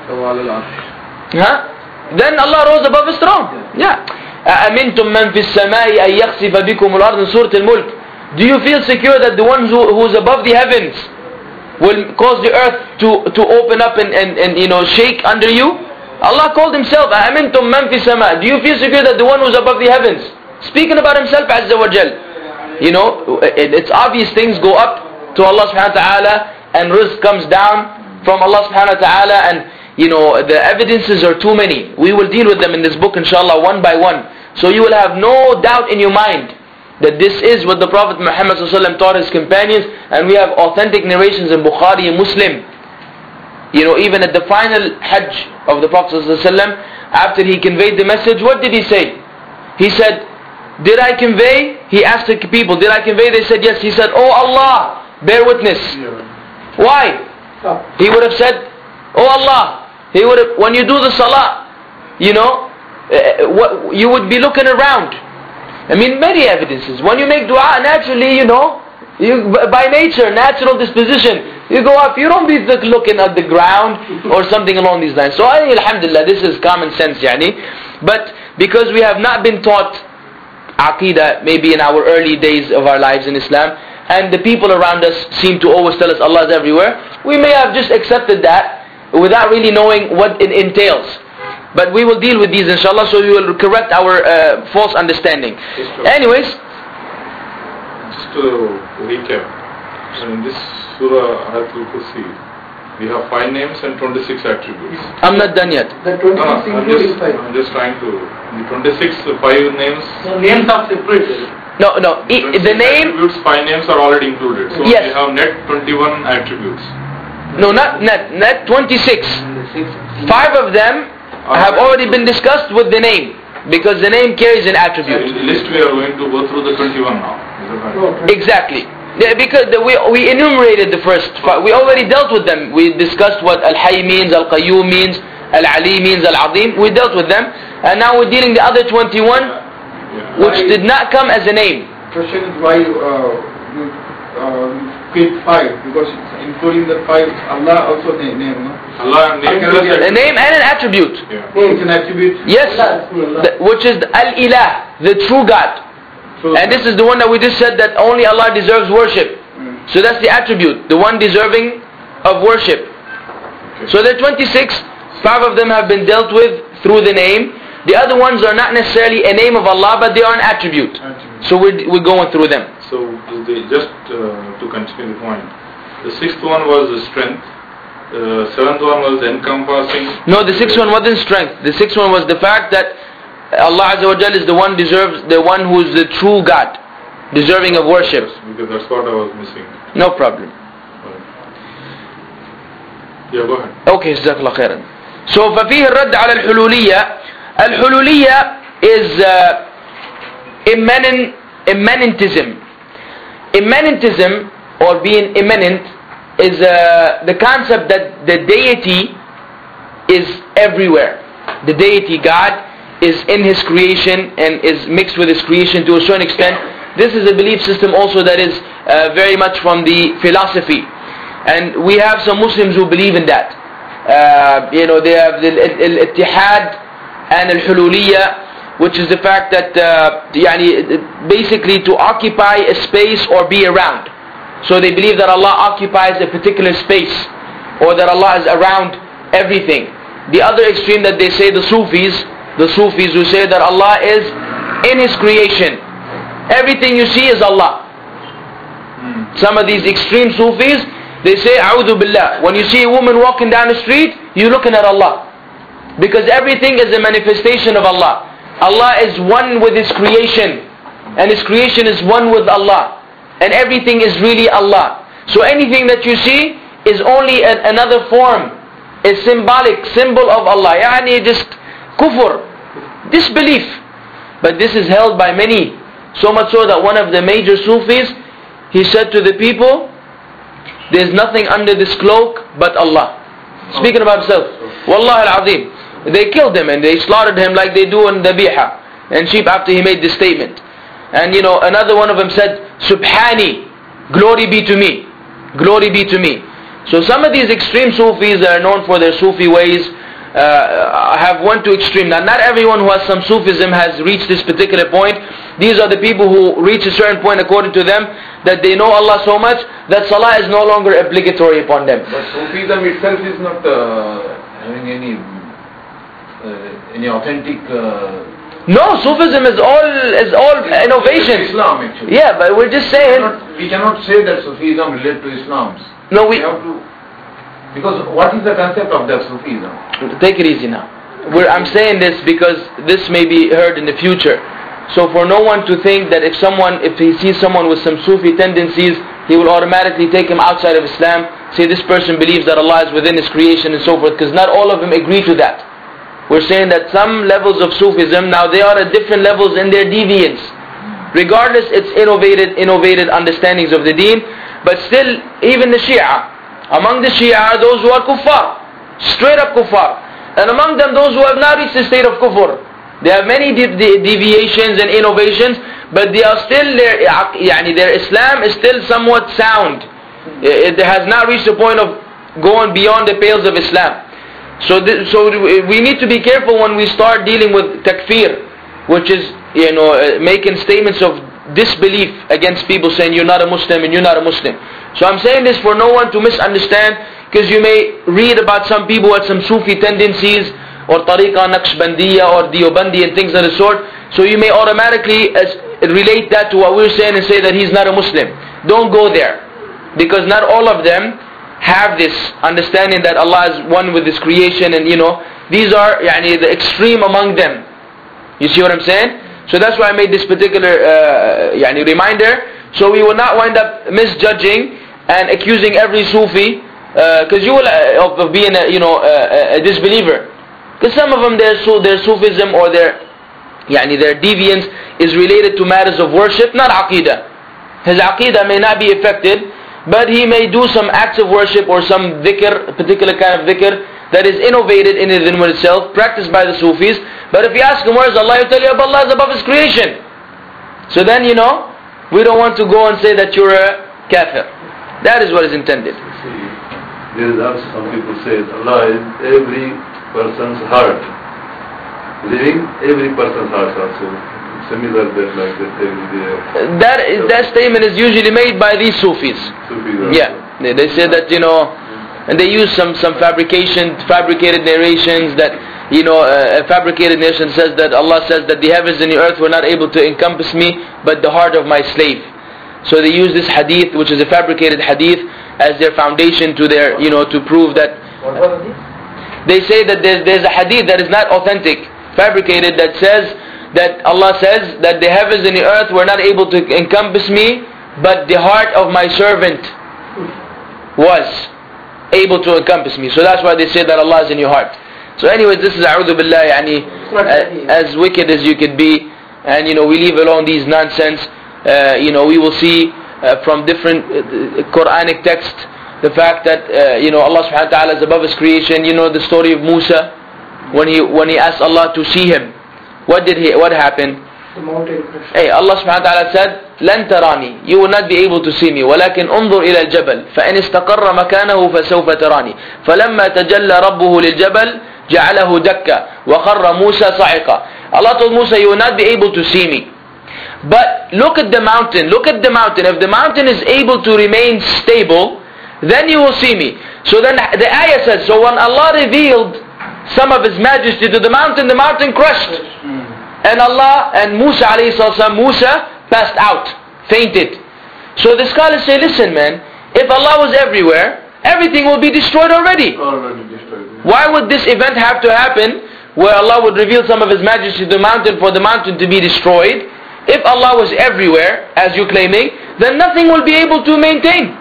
Huh? Then Allah rose above His throne. Yeah. أَأَمِنْتُمْ مَنْ فِي السَّمَاءِ أَنْ يَخْسِفَ بِكُمُ الْأَرْضِ in Surah Al-Mulk. Do you feel secure that the one who, who is above the heavens will cause the earth to, to open up and, and, and you know shake under you? Allah called Himself أَأَمِنْتُمْ مَنْ فِي السَّمَاءِ. Do you feel secure that the one who is above the heavens, speaking about Himself Azza wa Jal, you know, it, it's obvious things go up to Allah subhanahu wa ta'ala and rizq comes down from Allah subhanahu wa ta'ala, and you know the evidences are too many. We will deal with them in this book inshallah one by one. So you will have no doubt in your mind that this is what the Prophet Muhammad ﷺ taught his companions, and we have authentic narrations in Bukhari and Muslim. You know, even at the final Hajj of the Prophet ﷺ, after he conveyed the message, what did he say? He said, did I convey? He asked the people, did I convey? They said yes. He said, oh Allah, bear witness. Why? He would have said, oh Allah. He would have, when you do the salah, you know, uh, what, you would be looking around. I mean, many evidences. When you make dua, naturally, you know, you, by nature, natural disposition, you go up, you don't be looking at the ground or something along these lines. So, alhamdulillah, this is common sense, yani. But because we have not been taught Aqidah, maybe in our early days of our lives in Islam, and the people around us seem to always tell us Allah is everywhere, we may have just accepted that without really knowing what it entails. But we will deal with these inshallah, so we will correct our uh, false understanding. Anyways, just to recap, in this Surah Ayatul Kursi, we have five names and twenty-six attributes. I'm not done yet. The twenty-six no, I'm, just, I'm just trying to, the twenty-six, five names. So names are separate. No, no, I, the name. Attributes, five names are already included. So yes. we have net twenty-one attributes. No, not net, net twenty-six. Five of them have already been discussed with the name, because the name carries an attribute. So in the list we are going to go through the twenty-one now. Is that right? Exactly. Yeah, because the, we we enumerated the first five. We already dealt with them. We discussed what Al-Hayy means, Al-Qayyum means, Al-Ali means, Al-Azim. We dealt with them, and now we're dealing the other twenty-one, yeah. which why, did not come as a name. Question is why uh, you uh, pick five, because it's including the five. Allah also name, name no? Allah name, a name and an attribute. Yeah. Oh, it's an attribute. Yes, the, which is Al-Ilah, the true God. True and God. This is the one that we just said that only Allah deserves worship. Mm. So that's the attribute, the one deserving of worship. Okay. So there are twenty-six. Five of them have been dealt with through the name. The other ones are not necessarily a name of Allah, but they are an attribute. attribute. So we're, we're going through them. So they, just uh, to continue the point, the sixth one was the strength. The seventh one was encompassing. No, the sixth one wasn't strength. The sixth one was the fact that Allah Azza wa Jal is the one deserves, the one who is the true God, deserving of worship. Yes, because that's what I was missing. No problem. Yeah, go ahead. Okay, Jazakallah khairan. So ففيه الرد على الحلولية. الحلولية is uh, immanent, immanentism. Immanentism, or being immanent, is uh, the concept that the deity is everywhere. The deity, God, is in His creation and is mixed with His creation to a certain extent. This is a belief system also that is uh, very much from the philosophy. And we have some Muslims who believe in that. Uh, you know, they have the Al-Ittihad and Al-Hululiyya, which is the fact that uh, yani, basically to occupy a space or be around. So they believe that Allah occupies a particular space, or that Allah is around everything. The other extreme that they say, the Sufis, the Sufis who say that Allah is in His creation. Everything you see is Allah. Hmm. Some of these extreme Sufis, they say, A'udhu Billah. When you see a woman walking down the street, you're looking at Allah. Because everything is a manifestation of Allah. Allah is one with His creation. And His creation is one with Allah. And everything is really Allah. So anything that you see is only an, another form, a symbolic symbol of Allah. Yani just kufr, disbelief. But this is held by many. So much so that one of the major Sufis, he said to the people, there's nothing under this cloak but Allah. Speaking about himself. Wallah al-Azim. They killed him and they slaughtered him like they do in Dhabiha and sheep after he made this statement. And you know, another one of them said, Subhani, glory be to me. Glory be to me. So some of these extreme Sufis that are known for their Sufi ways uh, have one to extreme. Now not everyone who has some Sufism has reached this particular point. These are the people who reach a certain point according to them that they know Allah so much that Salah is no longer obligatory upon them. But Sufism itself is not uh, having any uh, any authentic uh, No, Sufism is all is all innovations. Islam actually. Yeah, but we're just saying. We cannot, we cannot say that Sufism related to Islam. No, we, we have to, because what is the concept of that Sufism? Take it easy now. We're, I'm saying this because this may be heard in the future. So for no one to think that if someone, if he sees someone with some Sufi tendencies, he will automatically take him outside of Islam. Say this person believes that Allah is within His creation and so forth, because not all of them agree to that. We're saying that some levels of Sufism, now they are at different levels in their deviance. Regardless, it's innovated, innovated understandings of the deen. But still, even the Shia, among the Shia are those who are kuffar, straight up kuffar. And among them those who have not reached the state of kufr. They have many de de deviations and innovations, but they are still, their, yani their Islam is still somewhat sound. It, it has not reached the point of going beyond the pales of Islam. So, th so we need to be careful when we start dealing with takfir, which is, you know, uh, making statements of disbelief against people, saying you're not a Muslim and you're not a Muslim. So I'm saying this for no one to misunderstand, because you may read about some people who had some Sufi tendencies, or Tariqa Naqshbandiya or Deobandi and things of the sort. So you may automatically as, relate that to what we're saying and say that he's not a Muslim. Don't go there, because not all of them have this understanding that Allah is one with His creation, and you know, these are yani, the extreme among them. You see what I'm saying? So that's why I made this particular uh, yani, reminder, so we will not wind up misjudging and accusing every Sufi, because uh, you will uh, of, of being a, you know, uh, a disbeliever. Because some of them, their, their Sufism or their, yani, their deviance is related to matters of worship, not Aqidah. His Aqidah may not be affected, but he may do some acts of worship or some dhikr, a particular kind of dhikr that is innovated in it in itself, practiced by the Sufis. But if you ask him, where is Allah? He'll tell you, Allah is above His creation. So then, you know, we don't want to go and say that you're a kafir. That is what is intended. See, there is also some people say Allah is every person's heart. Living every person's heart also. Similar that like that they will That, is, that statement is usually made by these Sufis. Sufis yeah, they, they say that, you know, and they use some, some fabrication, fabricated narrations that, you know, uh, a fabricated narration says that Allah says that the heavens and the earth were not able to encompass me, but the heart of my slave. So they use this hadith, which is a fabricated hadith, as their foundation to their, you know, to prove that. What was it? They say that there's, there's a hadith that is not authentic, fabricated, that says that Allah says that the heavens and the earth were not able to encompass me, but the heart of my servant was able to encompass me. So that's why they say that Allah is in your heart. So anyways, this is A'udhu Billah, yani, as, as wicked as you could be, and you know, we leave alone these nonsense. Uh, you know, we will see uh, from different uh, Quranic texts the fact that uh, you know, Allah subhanahu wa ta'ala is above His creation. You know the story of Musa, when he when he asked Allah to see him. What did he? What happened? The mountain. Hey, Allah subhanahu wa ta'ala said, لن تراني, you will not be able to see me, ولكن انظر إلى الجبل فإن استقر مكانه فسوف تراني فلما تجلى ربه للجبل جعله دكا وخر موسى صعقا. Allah told Musa, you will not be able to see me. But look at the mountain, look at the mountain. If the mountain is able to remain stable, then you will see me. So then the ayah says, so when Allah revealed some of His majesty to the mountain, the mountain crushed. And Allah and Musa alayhi salam, Musa passed out, fainted. So the scholars say, listen man, if Allah was everywhere, everything will be destroyed already. Already destroyed. Why would this event have to happen where Allah would reveal some of His majesty to the mountain for the mountain to be destroyed? If Allah was everywhere, as you're claiming, then nothing will be able to maintain.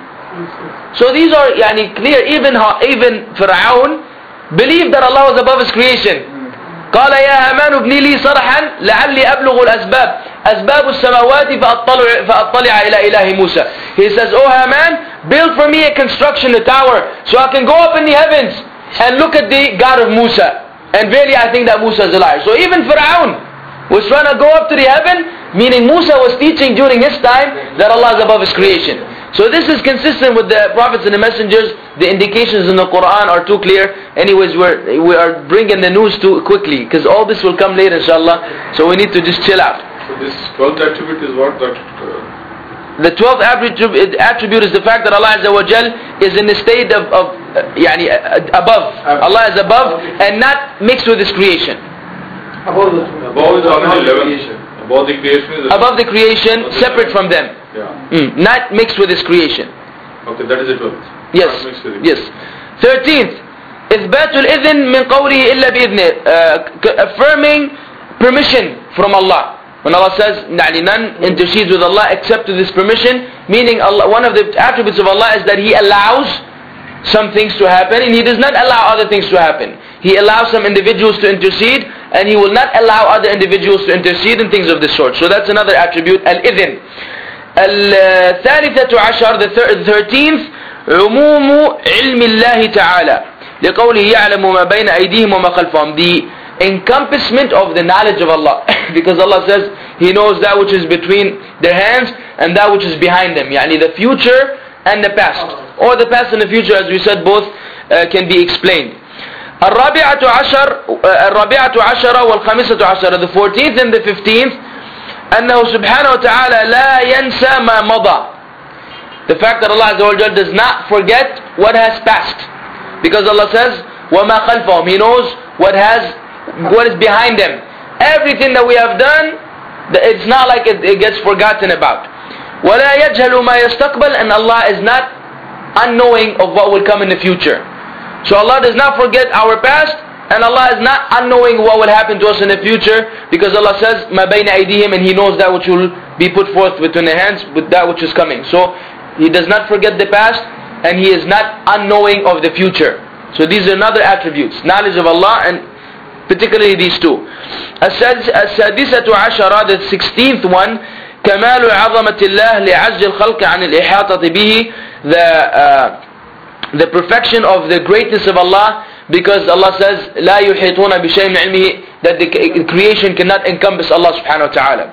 So these are yani, clear. Even even Fir'aun believed that Allah was above His creation. قال يا هامان ابن لي صرحا لعلي أبلغ الأسباب أسباب السماوات فأطلع, فأطلع إلى إله موسى. He says, oh Haman, build for me a construction, a tower, so I can go up in the heavens and look at the God of Musa. And really I think that Musa is a liar. So even Fir'aun was trying to go up to the heaven, meaning Musa was teaching during his time that Allah is above His creation. So this is consistent with the prophets and the messengers. The indications in the Quran are too clear. Anyways, we're, we are bringing the news too quickly, because all this will come later inshallah. So we need to just chill out. So this twelfth attribute is what? That uh, the twelfth attribute, attribute is the fact that Allah Azza wa Jal is in the state of, of uh, yani, uh, above. Allah is above and not mixed with His creation. Above the above is already eleven. Above the creation is above the creation, separate from them. Yeah. Mm, not mixed with His creation. Okay, that is the twelfth. Yes. Yes. Thirteenth, إثبات الإذن من قوله إلا بإذنه, uh, affirming permission from Allah. When Allah says, none intercedes with Allah except to this permission, meaning Allah, one of the attributes of Allah is that He allows some things to happen and He does not allow other things to happen. He allows some individuals to intercede and He will not allow other individuals to intercede and things of this sort. So that's another attribute, al-idhin. الثالثة عشر, the thirteenth, عموم علم الله تعالى لقوله يعلم ما بين أيديهم وما خلفهم, the encompassment of the knowledge of Allah. Because Allah says He knows that which is between their hands and that which is behind them, يعني the future and the past, or the past and the future, as we said, both uh, can be explained. الرابعة عشر الرابعة عشر والخامسة عشر, the fourteenth and the fifteenth, أنه سبحانه وتعالى لا ينسى ما مضى, the fact that Allah Azza wa Jalla does not forget what has passed, because Allah says وَمَا خَلْفَهُمْ, He knows what has what is behind them. Everything that we have done, it's not like it, it gets forgotten about. وَلَا يَجْهَلُ مَا يَسْتَقْبَلْ, and Allah is not unknowing of what will come in the future. So Allah does not forget our past, and Allah is not unknowing what will happen to us in the future, because Allah says مَا بَيْنَ أَيْدِيهِمْ, and He knows that which will be put forth between the hands with that which is coming. So He does not forget the past, and He is not unknowing of the future. So these are another attributes, knowledge of Allah, and particularly these two. السادسة عشرة, the sixteenth one, كمال عظمة الله لعجز الخلق عن الإحاطة به, the uh, the perfection of the greatness of Allah, because Allah says لا يحيطون بشيء من علمه, that the creation cannot encompass Allah subhanahu wa ta'ala.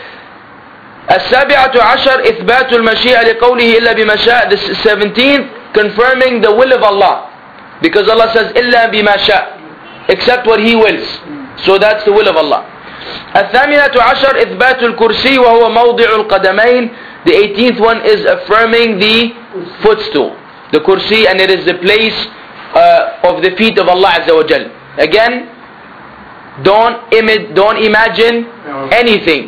السابعة عشر إثبات المشيئة لقوله إلا بما شاء, the seventeenth, confirming the will of Allah, because Allah says إلا بما شاء, except what He wills. So that's the will of Allah. الثامنة عشر إثبات الكرسي وهو موضع القدمين, the eighteenth one is affirming the footstool, the kursi, and it is the place uh, of the feet of Allah Azza wa Jal. Again, don't, imi- don't imagine anything.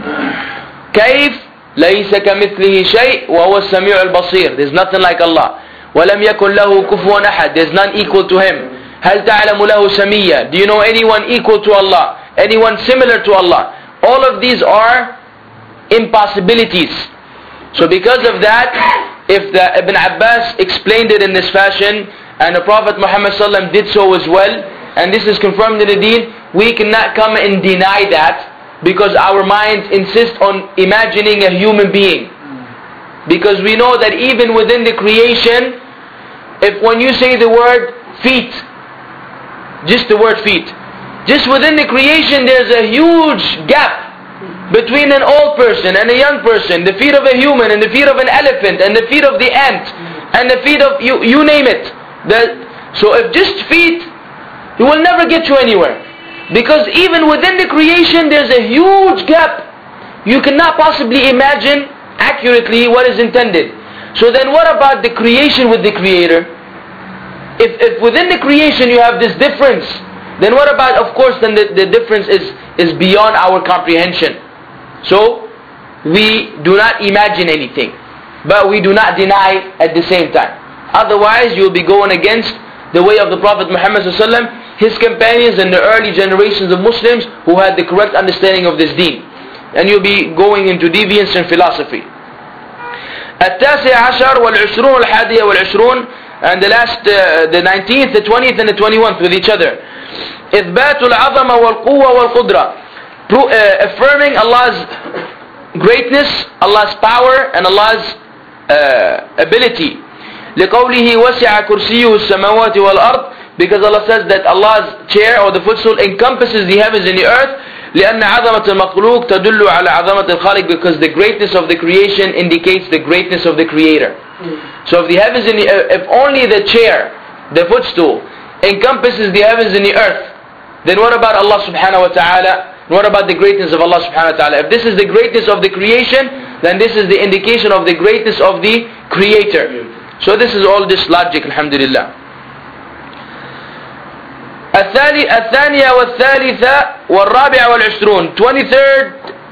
كيف ليس كمثله شيء وهو السميع البصير, there's nothing like Allah. ولم يكن له كفوا أحد, there's none equal to Him. هل تعلم له سميا, do you know anyone equal to Allah, anyone similar to Allah? All of these are impossibilities. So because of that, if the Ibn Abbas explained it in this fashion, and the Prophet Muhammad sallallahu alaihi wasallam did so as well, and this is confirmed in the Deen, we cannot come and deny that, because our minds insist on imagining a human being. Because we know that even within the creation, if when you say the word feet, just the word feet, just within the creation there's a huge gap between an old person and a young person, the feet of a human and the feet of an elephant and the feet of the ant and the feet of you, you name it. The, so if just feet, it will never get you anywhere. Because even within the creation there's a huge gap you cannot possibly imagine accurately what is intended. So then what about the creation with the Creator? If, if within the creation you have this difference, then what about, of course, then the, the difference is, is beyond our comprehension. So, we do not imagine anything, but we do not deny at the same time. Otherwise, you'll be going against the way of the Prophet Muhammad sallallahu alaihi wasallam, his companions and the early generations of Muslims who had the correct understanding of this deen. And you'll be going into deviance and philosophy. التاسع عشر والعشرون الحادية والعشرون, and the last, uh, the nineteenth, the twentieth and the twenty-first with each other. إثبات العظمة والقوة والقدرة, Pro, uh, affirming Allah's greatness, Allah's power and Allah's uh, ability. لقوله وسع كرسيه السماوات والأرض, because Allah says that Allah's chair or the footstool encompasses the heavens and the earth. لأن عظمة المخلوق تدل على عظمة الخالق, because the greatness of the creation indicates the greatness of the Creator. So if the heavens and the, if only the chair, the footstool, encompasses the heavens and the earth, then what about Allah subhanahu wa ta'ala? What about the greatness of Allah subhanahu wa ta'ala? If this is the greatness of the creation, then this is the indication of the greatness of the Creator. So this is all this logic, alhamdulillah. الثانية والثالثة والرابعة والعشرون, twenty-third,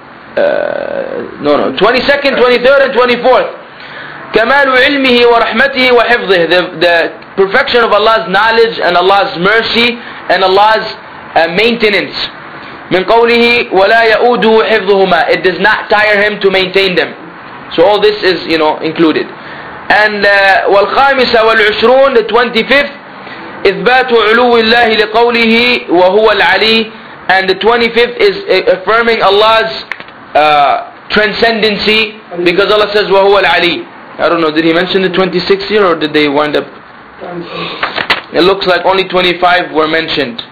uh, no no, twenty-second, twenty-third and twenty-fourth. كمال علمه ورحمته وحفظه, the, the perfection of Allah's knowledge and Allah's mercy and Allah's uh, maintenance. من قوله ولا يؤوده حفظهما, it does not tire him to maintain them. So all this is, you know, included. And uh, والخامسة والعشرون, the twenty-fifth, إثبات علو الله لقوله وهو العلي, and the twenty-fifth is affirming Allah's uh, transcendency, because Allah says وهو العلي. I don't know, did he mention the twenty-six here or did they wind up? It looks like only twenty-five were mentioned.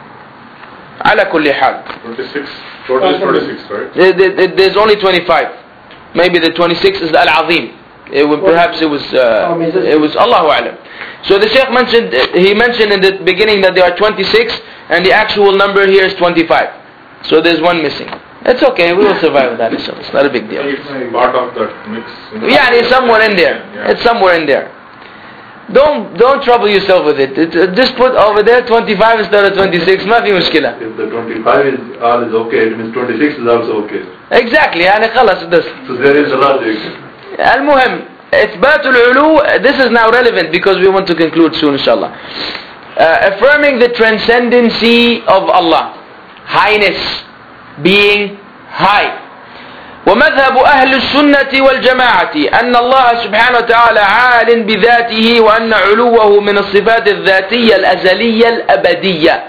على كل حال. twenty-six, total is twenty-six, right? There's only twenty-five. Maybe the twenty-six is the Al-Azim. It would, perhaps it was uh, it was Allahu A'lam. So the Shaykh mentioned, he mentioned in the beginning that there are twenty-six, and the actual number here is twenty-five. So there's one missing. It's okay, we will survive with that, inshallah. It's not a big deal. It's part of that mix. Yeah, it's somewhere in there. Yeah. It's somewhere in there. Don't don't trouble yourself with it. it uh, just put over there twenty-five instead of twenty-six. Nothing mushkila. If the twenty-five is all is okay, it means twenty-six is also okay. Exactly. يعني خلاص this. So there is a logic. المهم إثبات العلو, this is now relevant because we want to conclude soon, inshallah. Uh, affirming the transcendency of Allah, highness, being high. ومذهب أهل السنة والجماعة أن الله سبحانه وتعالى عال بذاته وأن علوه من الصفات الذاتية الأزلية الأبدية.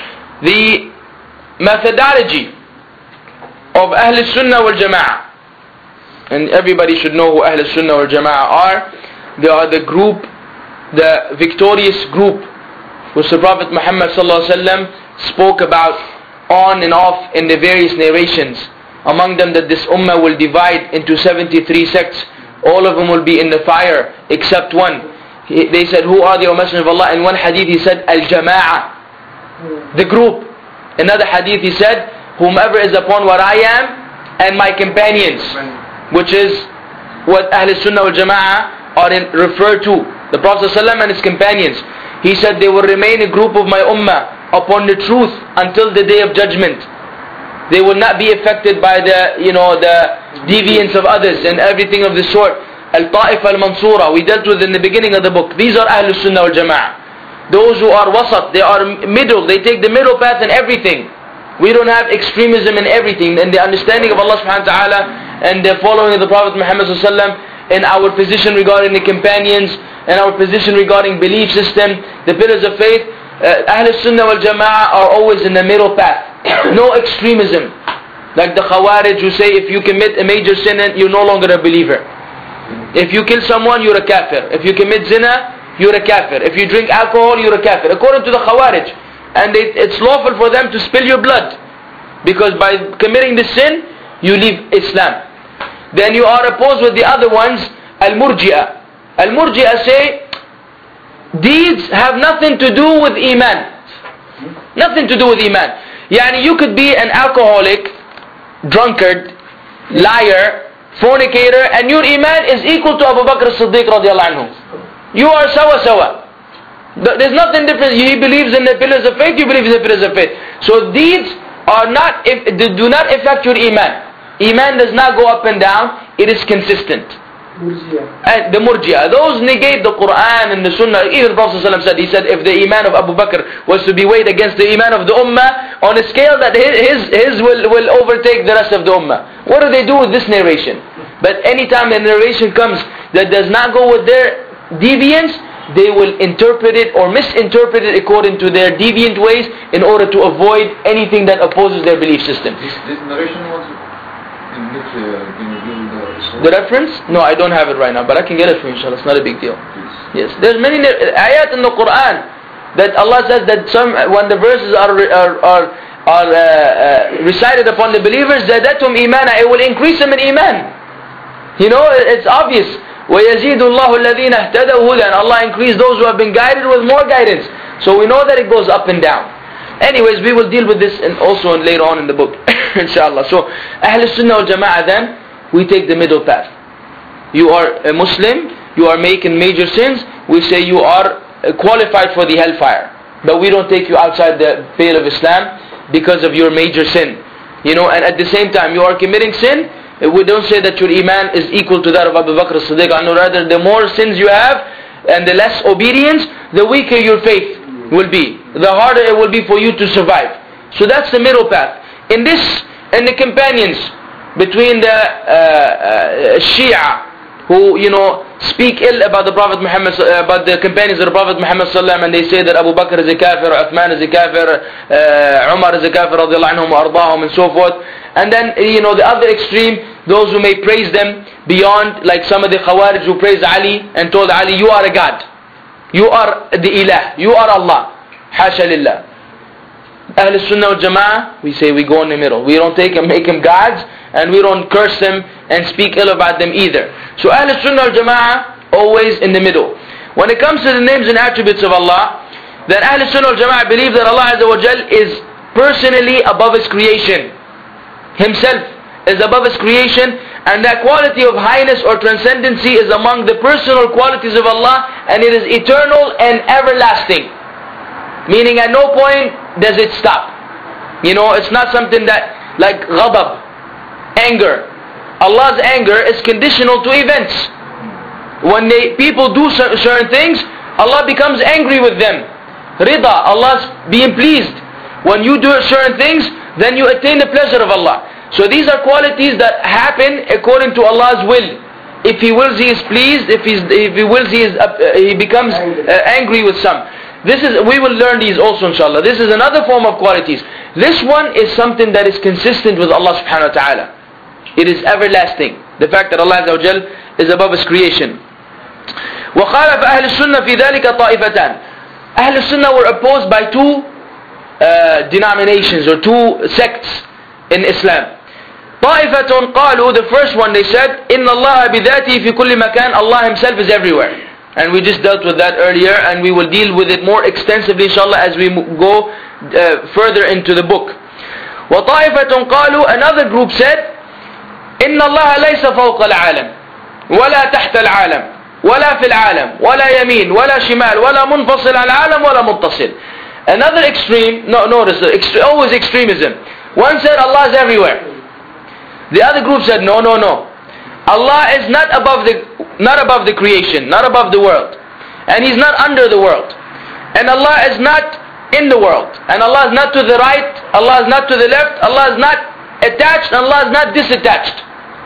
The methodology of أهل السنة والجماعة, and everybody should know who Ahl al-Sunnah wal Jama'ah are. They are the group, the victorious group, which the Prophet Muhammad sallallahu alaihi wasallam spoke about on and off in the various narrations. Among them that this ummah will divide into seventy-three sects. All of them will be in the fire except one. He, they said, who are the, O Messenger of Allah? In one hadith he said, Al-Jama'ah, the group. Another hadith he said, whomever is upon what I am and my companions, which is what Ahl Sunnah wal Jama'ah are in, referred to, the Prophet ﷺ and his companions. He said they will remain a group of my ummah upon the truth until the day of judgment. They will not be affected by the, you know, the deviance of others and everything of the sort. Al-Ta'if al-Mansura, we dealt with in the beginning of the book. These are Ahl Sunnah wal Jama'ah. Those who are wasat, they are middle, they take the middle path in everything. We don't have extremism in everything. And the understanding of Allah subhanahu wa ta'ala and the following of the Prophet Muhammad sallallahu alaihi wasallam, and our position regarding the companions, and our position regarding belief system, the pillars of faith, uh, Ahl Sunnah wal Jama'ah are always in the middle path. No extremism. Like the Khawarij who say if you commit a major sin, you're no longer a believer. If you kill someone, you're a kafir. If you commit zina, you're a kafir. If you drink alcohol, you're a kafir. According to the Khawarij. And it, it's lawful for them to spill your blood. Because by committing the sin, you leave Islam. Then you are opposed with the other ones, Al-Murji'ah. Al-Murji'ah say, deeds have nothing to do with Iman. Nothing to do with Iman. Yani you could be an alcoholic, drunkard, liar, fornicator, and your iman is equal to Abu Bakr as-Siddiq radiallahu anhu. You are sawa sawa. There's nothing different. He believes in the pillars of faith, you believe in the pillars of faith. So deeds are not, do not affect your iman. Iman does not go up and down, it is consistent. And the Murji'ah, those negate the Quran and the Sunnah. Even the Prophet ﷺ said, he said, if the iman of Abu Bakr was to be weighed against the iman of the Ummah, on a scale that his, his, his will, will overtake the rest of the Ummah. What do they do with this narration? But anytime a narration comes that does not go with their deviance, they will interpret it or misinterpret it according to their deviant ways in order to avoid anything that opposes their belief system. This, this narration was in which uh, can you give the, the reference? No, I don't have it right now, but I can get it for you, inshallah. It's not a big deal. Yes, there's many ayat in the Quran that Allah says that some when the verses are are are, are uh, uh, recited upon the believers, zadatum imana, it will increase them in iman. You know, it's obvious. وَيَزِيدُ اللَّهُ الَّذِينَ اهْتَدَوْا هُدًى, and Allah increased those who have been guided with more guidance. So we know that it goes up and down. Anyways, we will deal with this and also later on in the book, inshallah. So, Ahl Sunnah wal Jama'ah then, we take the middle path. You are a Muslim, you are making major sins, we say you are qualified for the hellfire. But we don't take you outside the pale of Islam because of your major sin. You know, and at the same time, you are committing sin, we don't say that your iman is equal to that of Abu Bakr as-Siddiq. Rather, the more sins you have and the less obedience, the weaker your faith will be. The harder it will be for you to survive. So that's the middle path. In this, in the companions between the uh, uh, Shia, who, you know, speak ill about the Prophet Muhammad, uh, about the companions of the Prophet Muhammad sallallahu alaihi wasallam, and they say that Abu Bakr is a kafir, Uthman is a kafir, uh, Umar is a kafir, radiallahu anhum wa ardahum, and so forth. And then, you know, the other extreme, those who may praise them beyond, like some of the Khawarij who praised Ali and told Ali, you are a God. You are the Ilah. You are Allah. Hasha lillah. Ahl Sunnah wal Jama'ah, we say we go in the middle. We don't take and make them gods, and we don't curse them and speak ill about them either. So Ahl Sunnah wal Jama'ah, always in the middle. When it comes to the names and attributes of Allah, then Ahl Sunnah wal Jama'ah believe that Allah Azza wa Jal is personally above His creation. Himself is above His creation, and that quality of highness or transcendency is among the personal qualities of Allah, and it is eternal and everlasting. Meaning at no point does it stop. You know, it's not something that, like ghadab, anger. Allah's anger is conditional to events. When they, people do certain things, Allah becomes angry with them. Rida, Allah's being pleased. When you do certain things, then you attain the pleasure of Allah. So these are qualities that happen according to Allah's will. If He wills, He is pleased. If, he's, if He wills, He, is, uh, he becomes uh, angry with some. This is, we will learn these also, inshallah. This is another form of qualities. This one is something that is consistent with Allah subhanahu wa ta'ala. It is everlasting. The fact that Allah Azza wa Jal is above His creation. وَخَالَفَ أَهْلُ السُّنَّةِ فِي ذَلِكَ طَائِفَتَانِ. Ahl Sunnah were opposed by two uh, denominations or two sects in Islam. طَائِفَةٌ قَالُوا, the first one they said, إِنَّ اللَّهَ بِذَاتِهِ فِي كُلِّ مَكَانٍ, Allah Himself is everywhere. And we just dealt with that earlier, and we will deal with it more extensively inshallah as we go uh, further into the book. وَطَائِفَةٌ قَالُوا, another group said, إِنَّ اللَّهَ لَيْسَ فَوْقَ الْعَالَمِ وَلَا تَحْتَ الْعَالَمِ ولا في العالم ولا يمين ولا شمال ولا منفصل عن العالم ولا متصل. Another extreme, no, notice, extre- always extremism. One said Allah is everywhere. The other group said no, no, no. Allah is not above the, not above the creation, not above the world. And He's not under the world. And Allah is not in the world. And Allah is not to the right, Allah is not to the left, Allah is not attached, and Allah is not disattached.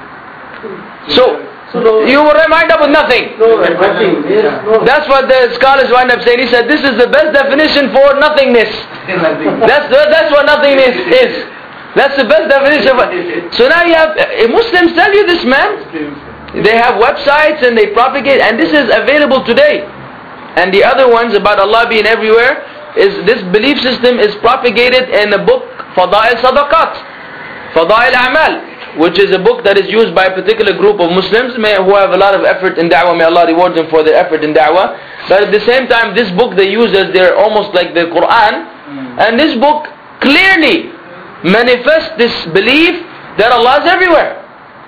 So, So you will wind up with nothing. No, nothing. Yes, no. That's what the scholars wind up saying. He said this is the best definition for nothingness. that's that's what nothingness is. That's the best definition. Of, so now you have uh, Muslims tell you this, man. They have websites and they propagate, and this is available today. And the other ones about Allah being everywhere is this belief system is propagated in a book, Fadail Sadaqat, Fadail A'mal, which is a book that is used by a particular group of Muslims may, who have a lot of effort in da'wah. May Allah reward them for their effort in da'wah. But at the same time, this book they use as they're almost like the Quran. Mm. And this book clearly manifests this belief that Allah is everywhere.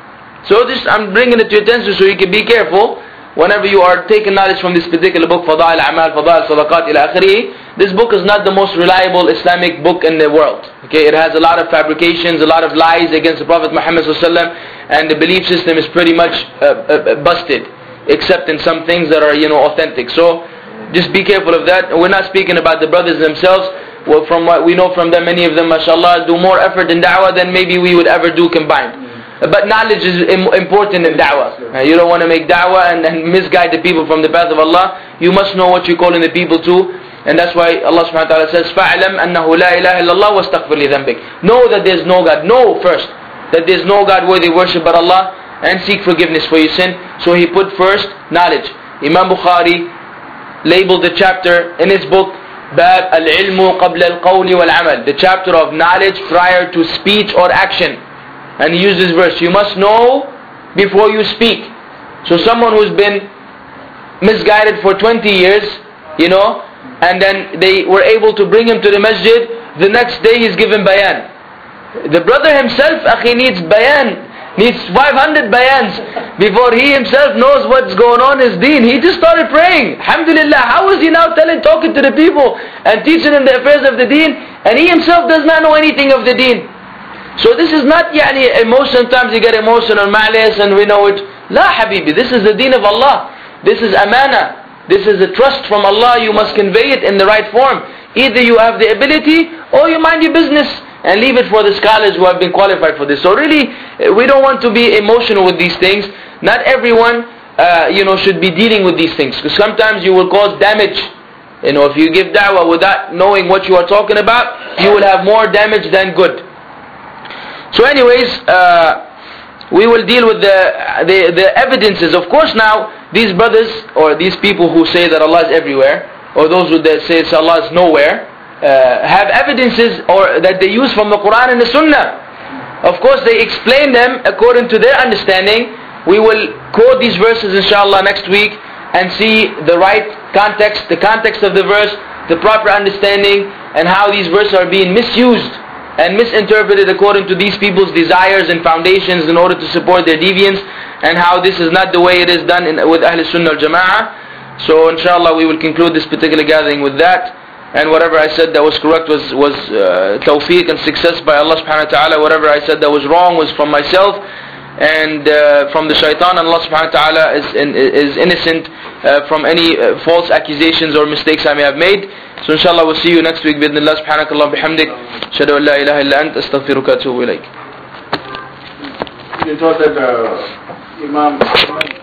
So just I'm bringing it to your attention so you can be careful whenever you are taking knowledge from this particular book, Fada'il A'mal, Fada'il Sadaqat ila akhirih. This book is not the most reliable Islamic book in the world. Okay, it has a lot of fabrications, a lot of lies against the Prophet Muhammad sallallahu alaihi wasallam, and the belief system is pretty much uh, uh, busted, except in some things that are, you know, authentic. So just be careful of that. We're not speaking about the brothers themselves. Well, from what we know from them, many of them, mashallah, do more effort in da'wah than maybe we would ever do combined. But knowledge is im- important in da'wah. Uh, you don't want to make da'wah and, and misguide the people from the path of Allah. You must know what you're calling the people to. And that's why Allah subhanahu wa ta'ala says, فَعْلَمْ أَنَّهُ لَا إِلَهَ إِلَّا اللَّهُ وَاسْتَغْفِرْ لِذَنْبِكَ. Know that there's no God. Know first that there's no God worthy worship but Allah, and seek forgiveness for your sin. So he put first knowledge. Imam Bukhari labeled the chapter in his book, Bab al-ilmu qabla al-qawli wal-amal, the chapter of knowledge prior to speech or action. And he used this verse, you must know before you speak. So someone who's been misguided for twenty years, you know, and then they were able to bring him to the masjid, the next day he's given bayan. The brother himself, akhi, needs bayan, needs five hundred bayans before he himself knows what's going on in his deen. He just started praying. Alhamdulillah, how is he now telling, talking to the people and teaching them the affairs of the deen, and he himself does not know anything of the deen? So this is not yani, emotion. Sometimes you get emotional, malice, and we know it. La habibi, this is the deen of Allah. This is amana. This is a trust from Allah. You must convey it in the right form. Either you have the ability or you mind your business and leave it for the scholars who have been qualified for this. So really, we don't want to be emotional with these things. Not everyone uh, you know, should be dealing with these things, because sometimes you will cause damage. You know, if you give da'wah without knowing what you are talking about, you will have more damage than good. So anyways, uh, we will deal with the, the the evidences. Of course now, these brothers or these people who say that Allah is everywhere, or those who say that Allah is nowhere, uh, have evidences or that they use from the Quran and the Sunnah. Of course they explain them according to their understanding. We will quote these verses inshallah next week and see the right context, the context of the verse, the proper understanding, and how these verses are being misused and misinterpreted according to these people's desires and foundations in order to support their deviance, and how this is not the way it is done in, with Ahl Sunnah al Jama'ah. So inshallah we will conclude this particular gathering with that, and whatever I said that was correct was, was uh, tawfiq and success by Allah subhanahu wa ta'ala. Whatever I said that was wrong was from myself and uh, from the shaitan, and Allah subhanahu wa ta'ala is, in, is innocent uh, from any uh, false accusations or mistakes I may have made. So inshallah we'll see you next week bi'idhnillah. Subhanakallah bihamdik, ashhadu an la ilaha illa ant, astaghfiruka wa atubu ilayk. You thought that uh, Imam